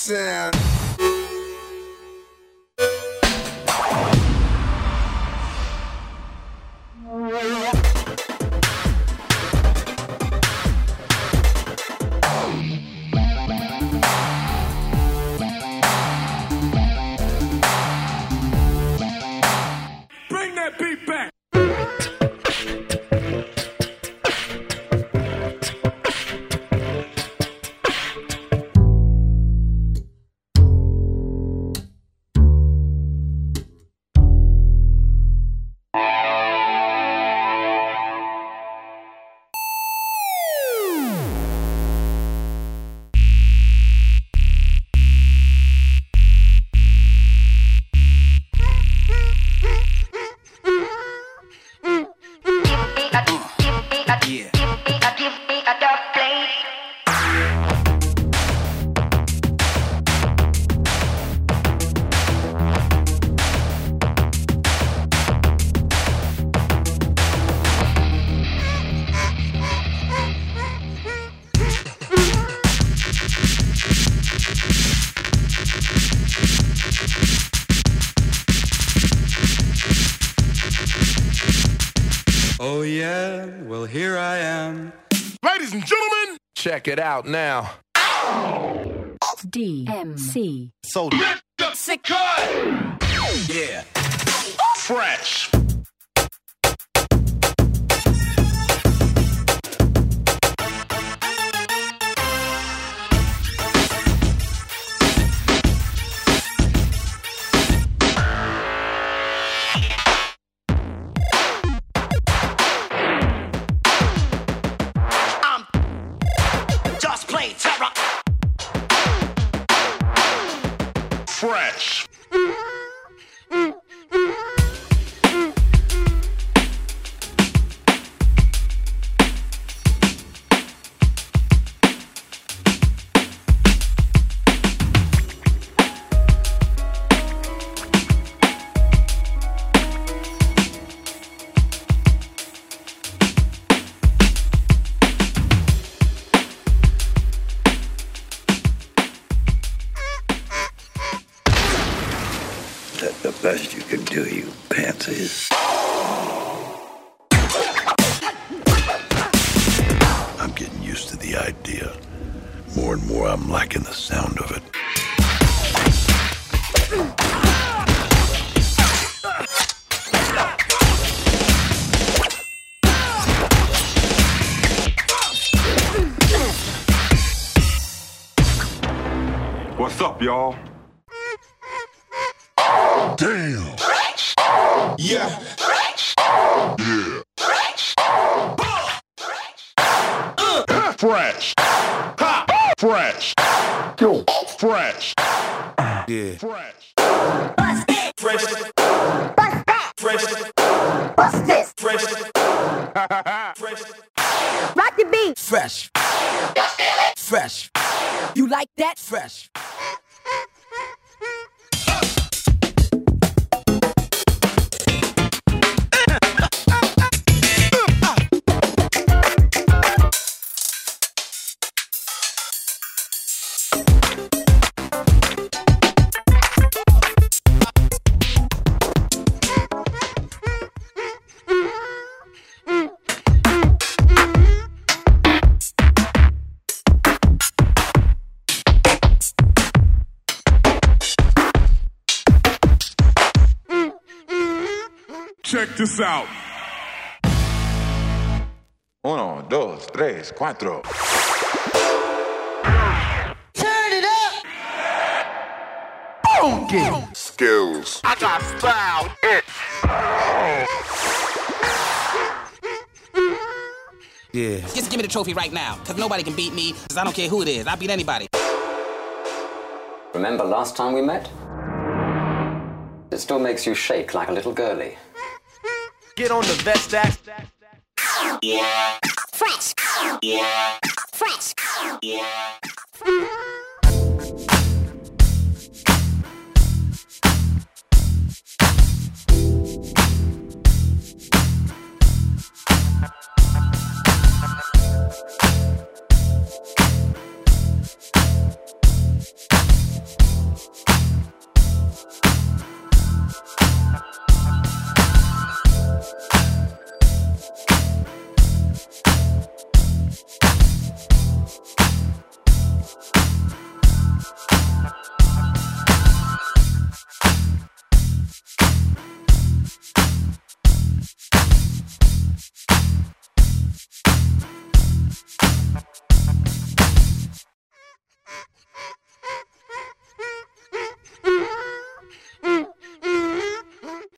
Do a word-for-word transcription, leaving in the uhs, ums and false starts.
sound. Bring that beat back. Oh yeah, well here I am. Ladies and gentlemen, Check it out now. D M C. so sick cut. Yeah. Fresh. Just play terror. Fresh. That's the best you can do, you pansies. I'm getting used to the idea. More and more, I'm liking the sound of it. What's up, y'all? Damn. Yeah. Yeah. Fresh. Ha. Fresh. Yo. Fresh. Yeah. Fresh. Fresh. Fresh. What's this? Fresh. Fresh. Rock the beat. Fresh. Fresh. You like that? Fresh. Check this out. Uno, dos, tres, cuatro. Turn it up. Funky. Skills. I got style. It. Yeah. Just give me the trophy right now, because nobody can beat me, because I don't care who it is. I'll beat anybody. Remember last time we met? It still makes you shake like a little girlie. Get on the vest stack. Yeah. Fresh. Yeah. Fresh. Yeah.